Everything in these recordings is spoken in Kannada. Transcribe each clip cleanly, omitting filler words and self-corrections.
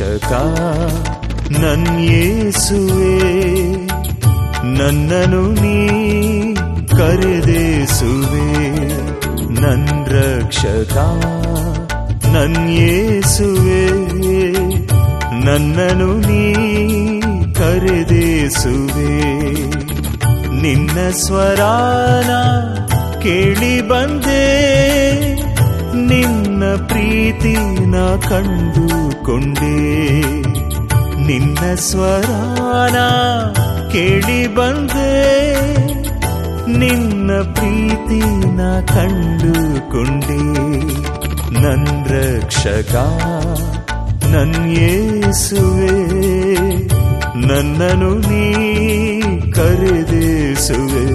ರಕ್ಷಕ ನನ್ ಯೇಸುವೆ, ನನ್ನನು ನೀ ಕರೆದೇಸುವೆ. ನನ್ ರಕ್ಷಕ ನನ್ ಯೇಸುವೆ, ನನ್ನನು ನೀ ಕರೆದೇಸುವೆ. ನಿನ್ನ ಸ್ವರಾನ ಕೇಳಿ ಬಂದೆ, ನಿನ್ನ ಪ್ರೀತಿನ ಕಂಡುಕೊಂಡೆ. ನಿನ್ನ ಸ್ವರಾನ ಕೇಳಿ ಬಂದೆ, ನಿನ್ನ ಪ್ರೀತಿನ ಕಂಡುಕೊಂಡೆ. ನನ್ ರಕ್ಷಕ ನನ್ ಯೇಸುವೆ, ನನ್ನನು ನೀ ಕರೆದೇಸುವೆ.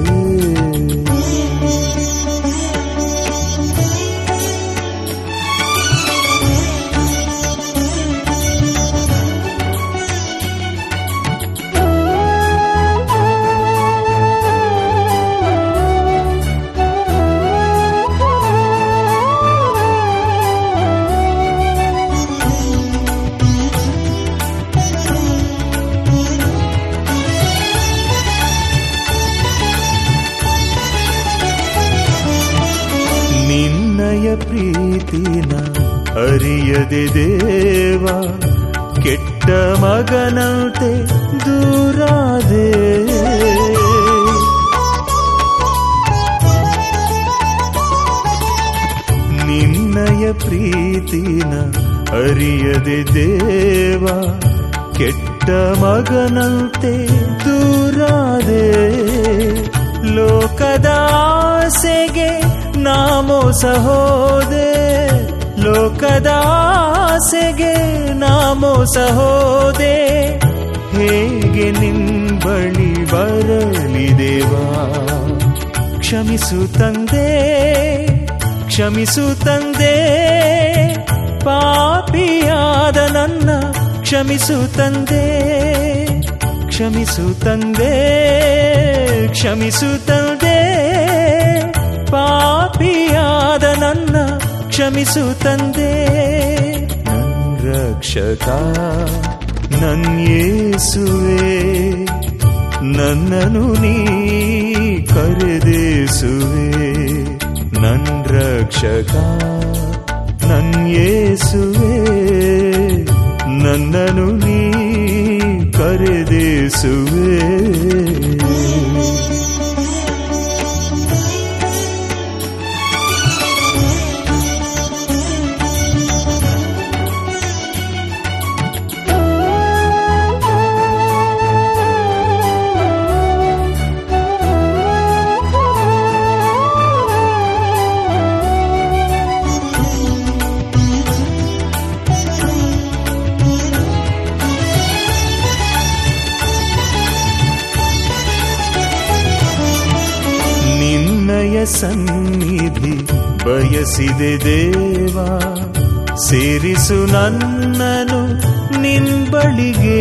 ನಿನ್ನಯ ಪ್ರೀತಿನ ಅರಿಯದೆ ದೇವ, ಕೆಟ್ಟ ಮಗನಂತೆ ದೂರಾದೆ. ನಿನ್ನಯ ಪ್ರೀತಿನ ಅರಿಯದೆ ದೇವ, ಕೆಟ್ಟ ಮಗನಂತೆ ದೂರಾದೆ. ಲೋಕದ ಆಸೆಗೆ ನಾ ಮೋಸ ಹೋದೆ, ಲೋಕದ ಆಸೆಗೆ ನಾ ಮೋಸ ಹೋದೆ. ಹೇಗೆ ನಿನ್ ಬಳಿ ಬರಲಿ ದೇವಾ, ಕ್ಷಮಿಸು ತಂದೆ, ಕ್ಷಮಿಸು ತಂದೆ. ಪಾಪಿಯಾದ ನನ್ನ ಕ್ಷಮಿಸು ತಂದೆ, ಕ್ಷಮಿಸು ತಂದೆ, ಕ್ಷಮಿಸು ತಂದೆ. ಪಾಪಿಯಾದ ನನ್ನ ಕ್ಷಮಿಸು ತಂದೆ. ನನ್ ರಕ್ಷಕ ನನ್ ಯೇಸುವೆ, ನನ್ನನು ನೀ ಕರೆದೇಸುವೆ. ನನ್ ರಕ್ಷಕ ನನ್ ಯೇಸುವೆ, ನನ್ನನು ನೀ ಕರೆದೇಸುವೆ. ಸನ್ನಿಧಿ ಬಯಸಿದೆ ದೇವಾ, ಸೇರಿಸು ನನ್ನನು ನಿನ್ ಬಳಿಗೆ.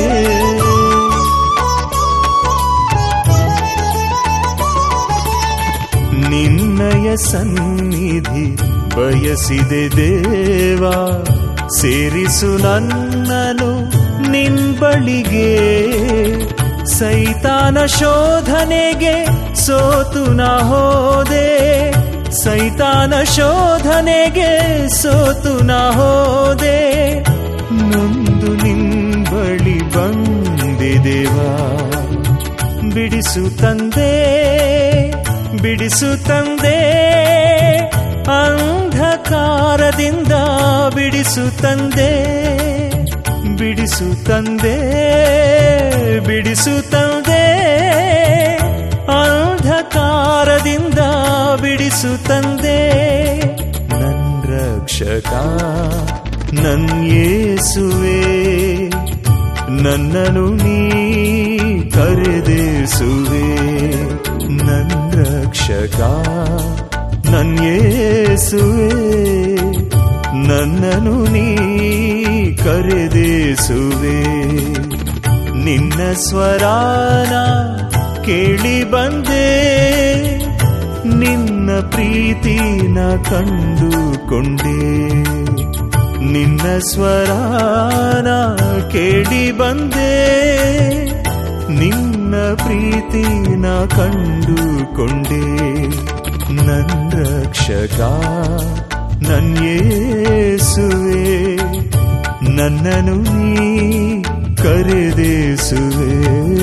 ನಿನ್ನಯ ಸನ್ನಿಧಿ ಬಯಸಿದೆ ದೇವಾ, ಸೇರಿಸು ನನ್ನನು ನಿನ್ ಬಳಿಗೆ. ಸೈತಾನ ಶೋಧನೆಗೆ ಸೋತು ನಾ ಹೋದೆ, ಸೈತಾನ ಶೋಧನೆಗೆ ಸೋತು ನಾ ಹೋದೆ. ನೊಂದು ನಿನ್ ಬಳಿ ಬಂದೆ ದೇವಾ, ಬಿಡಿಸು ತಂದೆ, ಬಿಡಿಸು ತಂದೆ. ಅಂಧಕಾರದಿಂದ ಬಿಡಿಸು ತಂದೆ, ಬಿಡಿಸು ತಂದೆ, ಬಿಡಿಸು ತಂದೆ. ಅಂಧಕಾರದಿಂದ ಬಿಡಿಸು ತಂದೆ. ನನ್ ರಕ್ಷಕ ನನ್ ಯೇಸುವೆ, ನನ್ನನು ನೀ ಕರೆದೇಸುವೆ. ನನ್ ರಕ್ಷಕ ನನ್ ಯೇಸುವೆ, ನನ್ನನು ನೀ ಕರೆದೇಸುವೆ. ನಿನ್ನ ಸ್ವರಾನ ಕೇಳಿ ಬಂದೆ, ನಿನ್ನ ಪ್ರೀತಿನ ಕಂಡುಕೊಂಡೆ. ನಿನ್ನ ಸ್ವರಾನ ಕೇಳಿ ಬಂದೆ, ನಿನ್ನ ಪ್ರೀತಿನ ಕಂಡುಕೊಂಡೆ. ನನ್ನ ರಕ್ಷಕ ನನ್ ಯೇಸುವೆ, ನನ್ನನ್ನು ನೀ ಕರೆದೇಸುವೆ.